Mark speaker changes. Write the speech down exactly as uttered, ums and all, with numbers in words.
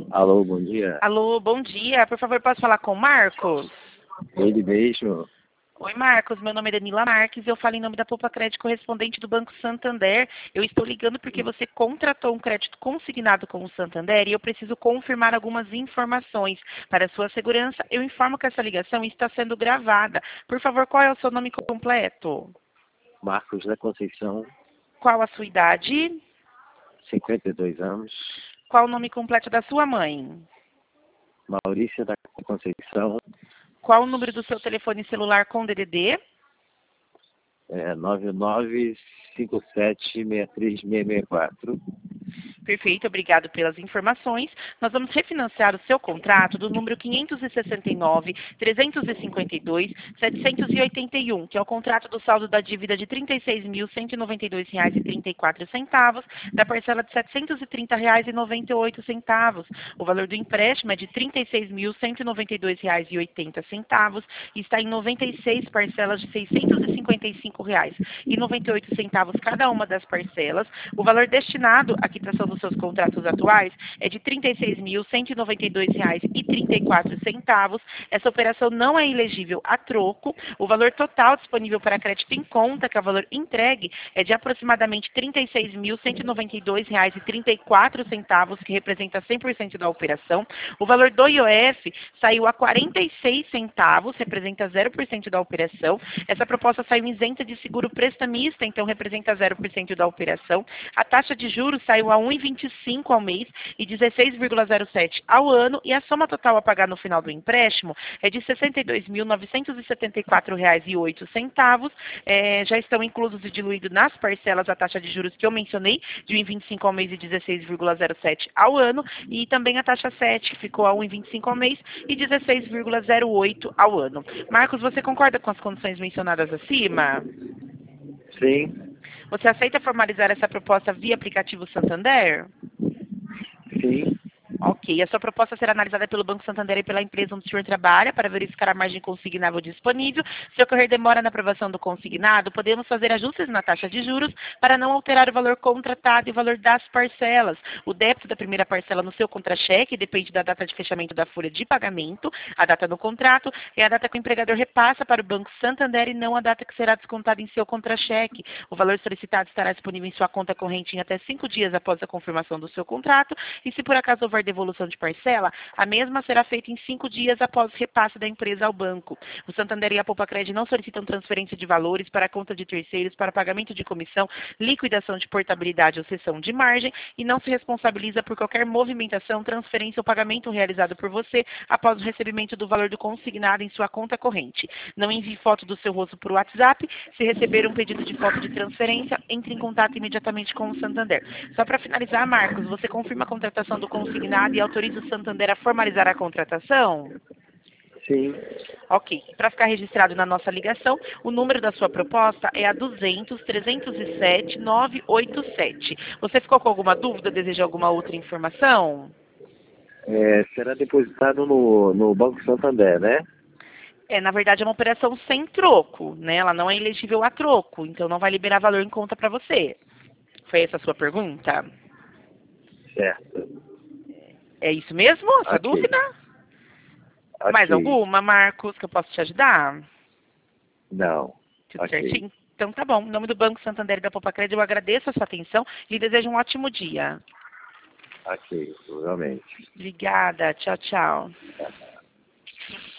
Speaker 1: Alô, bom dia.
Speaker 2: Alô, bom dia. Por favor, posso falar com o Marcos?
Speaker 1: Ele mesmo.
Speaker 2: Oi, Marcos. Meu nome é Danila Marques. Eu falo em nome da Poupa Crédito correspondente do Banco Santander. Eu estou ligando porque você contratou um crédito consignado com o Santander e eu preciso confirmar algumas informações. Para sua segurança, eu informo que essa ligação está sendo gravada. Por favor, qual é o seu nome completo?
Speaker 1: Marcos da Conceição,
Speaker 2: Qual a sua idade?
Speaker 1: cinquenta e dois anos.
Speaker 2: Qual o nome completo da sua mãe?
Speaker 1: Maurícia da Conceição,
Speaker 2: Qual o número do seu telefone celular com D D D?
Speaker 1: é, nove nove cinco sete seis três seis seis quatro.
Speaker 2: Perfeito, obrigado pelas informações. Nós vamos refinanciar o seu contrato do número quinhentos e sessenta e nove, trezentos e cinquenta e dois, setecentos e oitenta e um, que é o contrato do saldo da dívida de trinta e seis mil, cento e noventa e dois reais e trinta e quatro centavos, da parcela de setecentos e trinta reais e noventa e oito centavos. O valor do empréstimo é de trinta e seis mil, cento e noventa e dois reais e oitenta centavos e está em noventa e seis parcelas de seiscentos e cinquenta e cinco reais e noventa e oito centavos cada uma das parcelas. O valor destinado à quitação dos seus contratos atuais é de trinta e seis mil, cento e noventa e dois reais e trinta e quatro centavos. Essa operação não é elegível a troco. O valor total disponível para crédito em conta, que é o valor entregue, é de aproximadamente trinta e seis mil, cento e noventa e dois reais e trinta e quatro centavos, que representa cem por cento da operação. O valor do I O F saiu a quarenta e seis centavos, representa zero por cento da operação. Essa proposta saiu isenta de seguro prestamista, então representa zero por cento da operação. A taxa de juros saiu a um vírgula vinte e cinco ao mês e dezesseis vírgula zero sete ao ano, e a soma total a pagar no final do empréstimo é de sessenta e dois mil, novecentos e setenta e quatro reais e oito centavos. É, já estão inclusos e diluídos nas parcelas a taxa de juros que eu mencionei, de um vírgula vinte e cinco ao mês e dezesseis vírgula zero sete ao ano, e também a taxa sete, que ficou a um vírgula vinte e cinco ao mês e dezesseis vírgula zero oito ao ano. Marcos, você concorda com as condições mencionadas acima?
Speaker 1: Sim,
Speaker 2: Você aceita formalizar essa proposta via aplicativo Santander?
Speaker 1: sim,
Speaker 2: Ok. A sua proposta será analisada pelo Banco Santander e pela empresa onde o senhor trabalha para verificar a margem consignável disponível. Se ocorrer demora na aprovação do consignado, podemos fazer ajustes na taxa de juros para não alterar o valor contratado e o valor das parcelas. O débito da primeira parcela no seu contra-cheque depende da data de fechamento da folha de pagamento, a data do contrato é a data que o empregador repassa para o Banco Santander e não a data que será descontada em seu contra-cheque. O valor solicitado estará disponível em sua conta corrente em até cinco dias após a confirmação do seu contrato, e se por acaso houver devolução de parcela, a mesma será feita em cinco dias após o repasse da empresa ao banco. O Santander e a Poupa Crédito não solicitam transferência de valores para a conta de terceiros para pagamento de comissão, liquidação de portabilidade ou cessão de margem, e não se responsabiliza por qualquer movimentação, transferência ou pagamento realizado por você após o recebimento do valor do consignado em sua conta corrente. Não envie foto do seu rosto por WhatsApp. Se receber um pedido de foto de transferência, entre em contato imediatamente com o Santander. Só para finalizar, Marcos, você confirma a contratação do consignado e autoriza o Santander a formalizar a contratação?
Speaker 1: sim.
Speaker 2: Ok. Para ficar registrado na nossa ligação, o número da sua proposta é a duzentos, trezentos e sete, novecentos e oitenta e sete. Você ficou com alguma dúvida? Deseja alguma outra informação?
Speaker 1: É, será depositado no, no Banco Santander, né?
Speaker 2: É, na verdade, é uma operação sem troco, né? Ela não é elegível a troco, então não vai liberar valor em conta para você. Foi essa a sua pergunta?
Speaker 1: Certo.
Speaker 2: É isso mesmo? A sua
Speaker 1: Ok.
Speaker 2: dúvida?
Speaker 1: Ok.
Speaker 2: Mais alguma, Marcos, que eu posso te ajudar?
Speaker 1: Não.
Speaker 2: Tudo
Speaker 1: Ok.
Speaker 2: certinho? Então tá bom. Em nome do Banco Santander e da Poupa Crédito, eu agradeço a sua atenção e desejo um ótimo dia.
Speaker 1: Ok, realmente.
Speaker 2: Obrigada. Tchau, tchau.